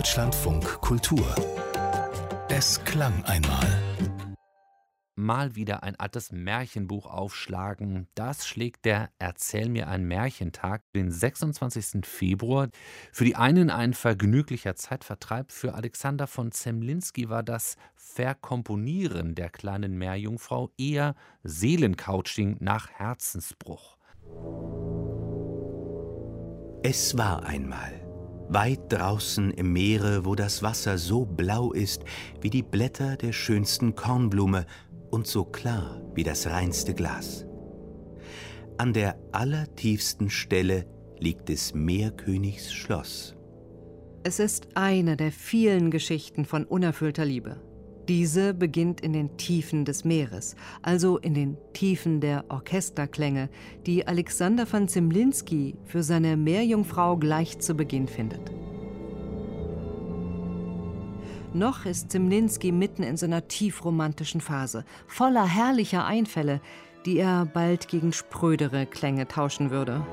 Deutschlandfunk Kultur. Es klang einmal. Mal wieder ein altes Märchenbuch aufschlagen. Das schlägt der Erzähl mir ein Märchentag, den 26. Februar. Für die einen ein vergnüglicher Zeitvertreib, für Alexander von Zemlinsky war das Verkomponieren der kleinen Meerjungfrau eher Seelencouching nach Herzensbruch. Es war einmal, weit draußen im Meere, wo das Wasser so blau ist wie die Blätter der schönsten Kornblume und so klar wie das reinste Glas. An der allertiefsten Stelle liegt des Meerkönigs Schloss. Es ist eine der vielen Geschichten von unerfüllter Liebe. Diese beginnt in den Tiefen des Meeres, also in den Tiefen der Orchesterklänge, die Alexander von Zemlinsky für seine Meerjungfrau gleich zu Beginn findet. Noch ist Zemlinsky mitten in seiner tiefromantischen Phase, voller herrlicher Einfälle, die er bald gegen sprödere Klänge tauschen würde.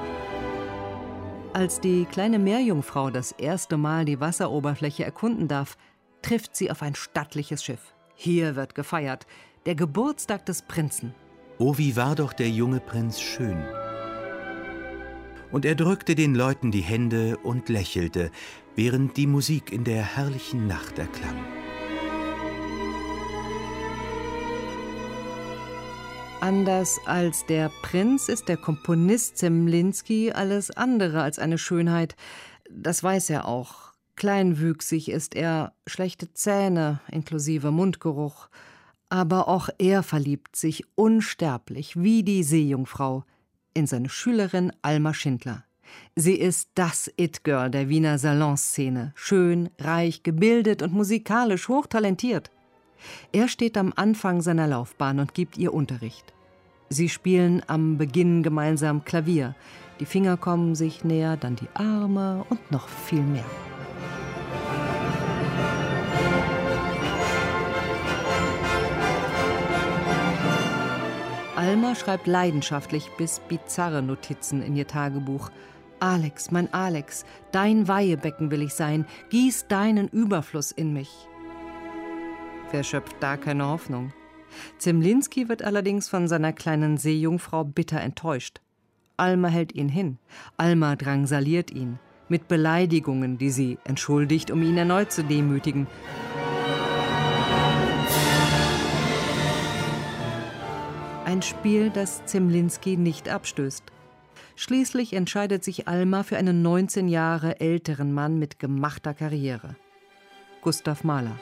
Als die kleine Meerjungfrau das erste Mal die Wasseroberfläche erkunden darf, trifft sie auf ein stattliches Schiff. Hier wird gefeiert, der Geburtstag des Prinzen. Oh, wie war doch der junge Prinz schön. Und er drückte den Leuten die Hände und lächelte, während die Musik in der herrlichen Nacht erklang. Anders als der Prinz ist der Komponist Zemlinsky alles andere als eine Schönheit. Das weiß er auch. Kleinwüchsig ist er, schlechte Zähne inklusive Mundgeruch. Aber auch er verliebt sich unsterblich, wie die Seejungfrau, in seine Schülerin Alma Schindler. Sie ist das It-Girl der Wiener Salonszene, schön, reich, gebildet und musikalisch hochtalentiert. Er steht am Anfang seiner Laufbahn und gibt ihr Unterricht. Sie spielen am Beginn gemeinsam Klavier. Die Finger kommen sich näher, dann die Arme und noch viel mehr. Alma schreibt leidenschaftlich bis bizarre Notizen in ihr Tagebuch. »Alex, mein Alex, dein Weihebecken will ich sein, gieß deinen Überfluss in mich.« Wer schöpft da keine Hoffnung? Zemlinsky wird allerdings von seiner kleinen Seejungfrau bitter enttäuscht. Alma hält ihn hin. Alma drangsaliert ihn mit Beleidigungen, die sie entschuldigt, um ihn erneut zu demütigen. Ein Spiel, das Zemlinsky nicht abstößt. Schließlich entscheidet sich Alma für einen 19 Jahre älteren Mann mit gemachter Karriere. Gustav Mahler.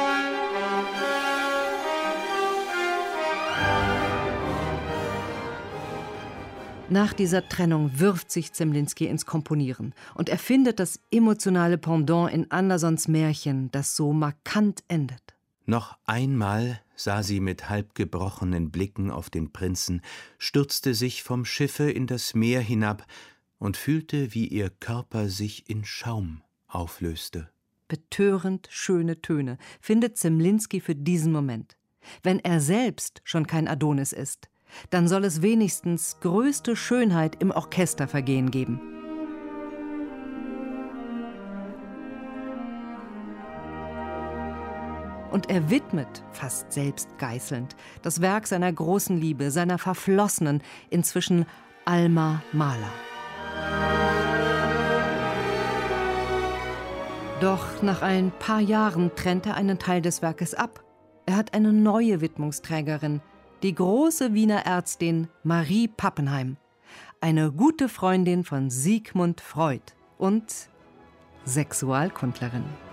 Nach dieser Trennung wirft sich Zemlinsky ins Komponieren und erfindet das emotionale Pendant in Andersons Märchen, das so markant endet. Noch einmal sah sie mit halb gebrochenen Blicken auf den Prinzen, stürzte sich vom Schiffe in das Meer hinab und fühlte, wie ihr Körper sich in Schaum auflöste. Betörend schöne Töne findet Zemlinsky für diesen Moment. Wenn er selbst schon kein Adonis ist, dann soll es wenigstens größte Schönheit im Orchestervergehen geben. Und er widmet, fast selbst geißelnd, das Werk seiner großen Liebe, seiner Verflossenen, inzwischen Alma Mahler. Doch nach ein paar Jahren trennt er einen Teil des Werkes ab. Er hat eine neue Widmungsträgerin, die große Wiener Ärztin Marie Pappenheim, eine gute Freundin von Sigmund Freud und Sexualkundlerin.